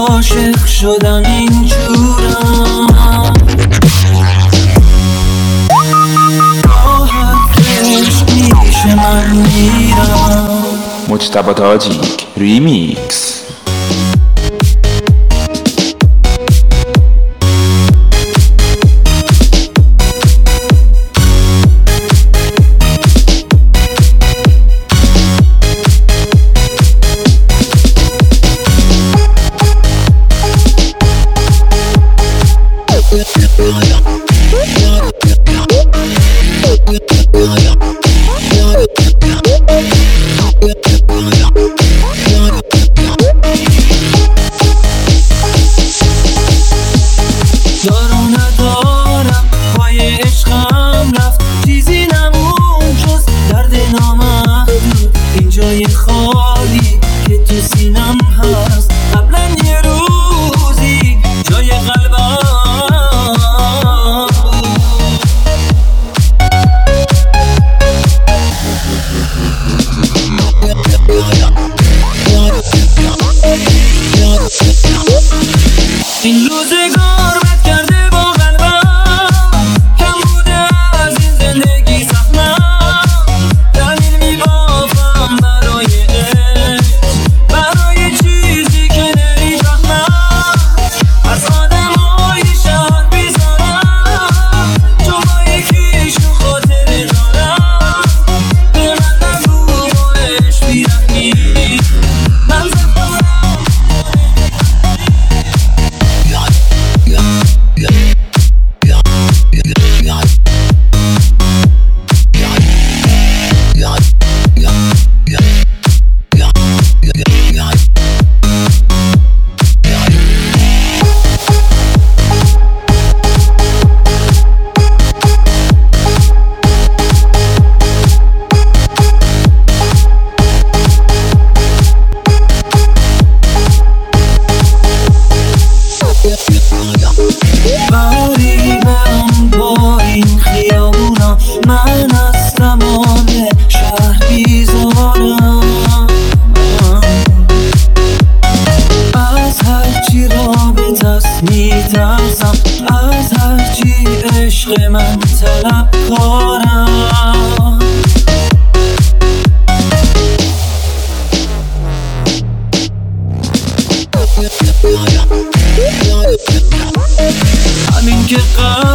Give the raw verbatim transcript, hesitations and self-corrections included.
عاشق شدم اینجورم، راحت عشق میشه من میرم. مجتبی تاجیک ریمیکس. دارو ندارم پای عشقم رفت، چیزی نمون جز درد نامحدود. این جای خالی که تو سینم هست قبلا یه روزی جای قلبم این روزگار بد کرده با قلبم، کم بوده از این زندگی سخنم. دلیل میبافم برای عشق، برای چیزی که نمیفهمم. از آدمای شهر بیزارم، چون با یکیشون خاطر دارم. به من نگو با عشق بیرحمی، من باری برم با این خیابونا، من از تمام شهر بیزارم. از هرچی رابط است میترسم، از هرچی عشق من طلب کارم. همین که